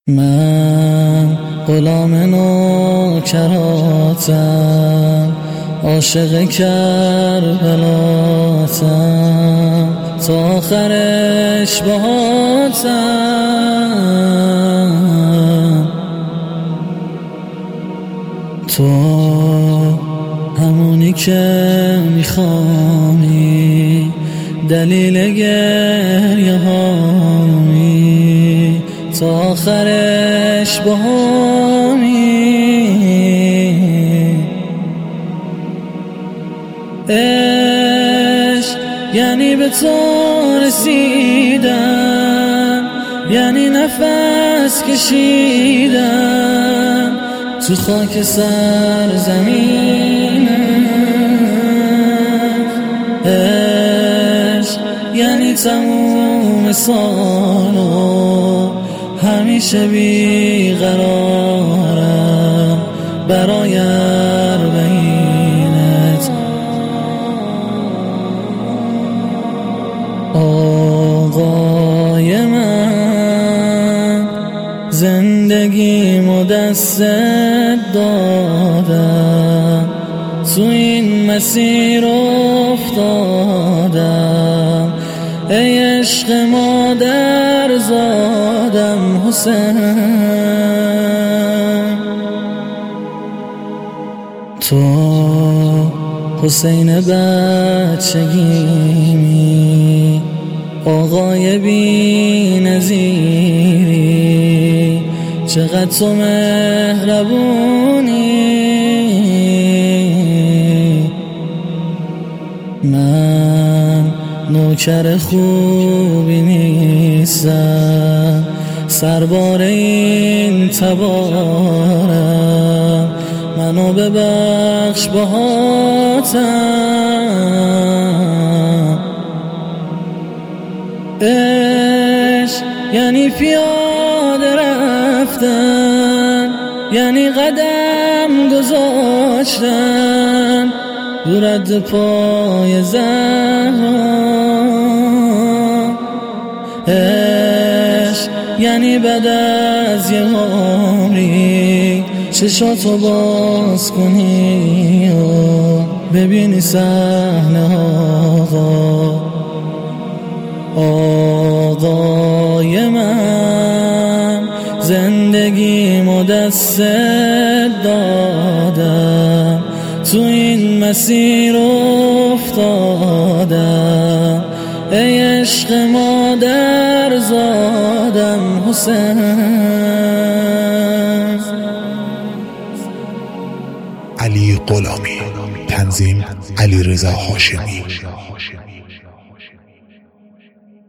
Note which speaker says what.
Speaker 1: من غلام نوکراتم، عاشق کربلاتم، تا آخرش باهاتم. تو همونی که میخوامی، دلیل گریه هامی، تا آخرش باهامی. عشق یعنی به تو رسیدن، یعنی نفس کشیدن تو خاک سرزمینم. عشق یعنی تموم سالو همیشه بیقرارم برای اربعینت. آقای من زندگیمو دستت دادم، تو این مسیر افتادم. ای عشق مادر زادم حسین، تو حسین بچگیمی، آقای بی نظیری، چقدر تو مهربونی. من نوکر خوبی نیستم، سربار این تبارم، منو ببخش باهاتم. عشق یعنی پیاده رفتن، یعنی قدم گذاشتن دورت پای زهرا. عشق یعنی بعد از یه عمری چشاتو باز کنی و ببینی صحنه آقای من زندگیمو دستت دادم، تو این مسیر افتادم. ای عشق مادر زادم حسین.
Speaker 2: علی غلامی، تنظیم علیرضا هاشمی.